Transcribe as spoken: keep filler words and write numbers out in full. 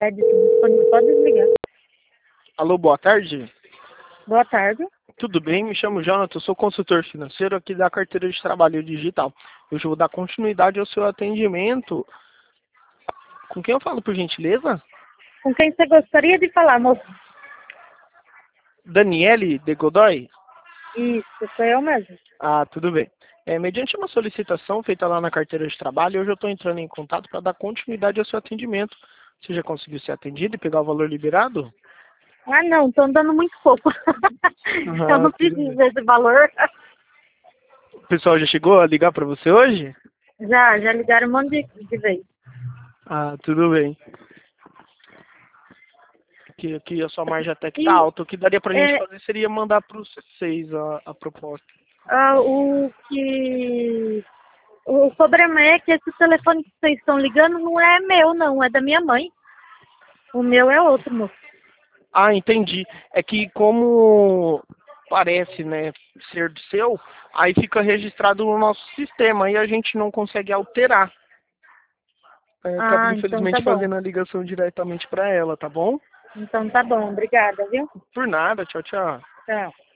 Edson, pode desligar. Alô, boa tarde. Boa tarde. Tudo bem? Me chamo Jonathan, sou consultor financeiro aqui da carteira de trabalho digital. Hoje eu vou dar continuidade ao seu atendimento. Com quem eu falo, por gentileza? Com quem você gostaria de falar, moço? Daniele de Godoy? Isso, sou eu mesmo. Ah, tudo bem. É, mediante uma solicitação feita lá na carteira de trabalho, hoje eu estou entrando em contato para dar continuidade ao seu atendimento. Você já conseguiu ser atendido e pegar o valor liberado? Ah, não, estão dando muito pouco. Eu Ah, não tudo preciso bem. desse valor. O pessoal já chegou a ligar para você hoje? Já, já ligaram um monte de, de vez. Ah, tudo bem. Que aqui a sua margem até que tá E alta. O que daria pra gente é, fazer seria mandar pro C seis a, a proposta. ah, o que... O problema é que esse telefone que vocês estão ligando não é meu, não. É da minha mãe. O meu é outro, moço. Ah, entendi. É que como parece, né, ser do seu, aí fica registrado no nosso sistema e a gente não consegue alterar. É, acaba Ah, então tá infelizmente bom. fazendo a ligação diretamente para ela, tá bom? Então tá bom. Obrigada, viu? Por nada, tchau, tchau. Tchau.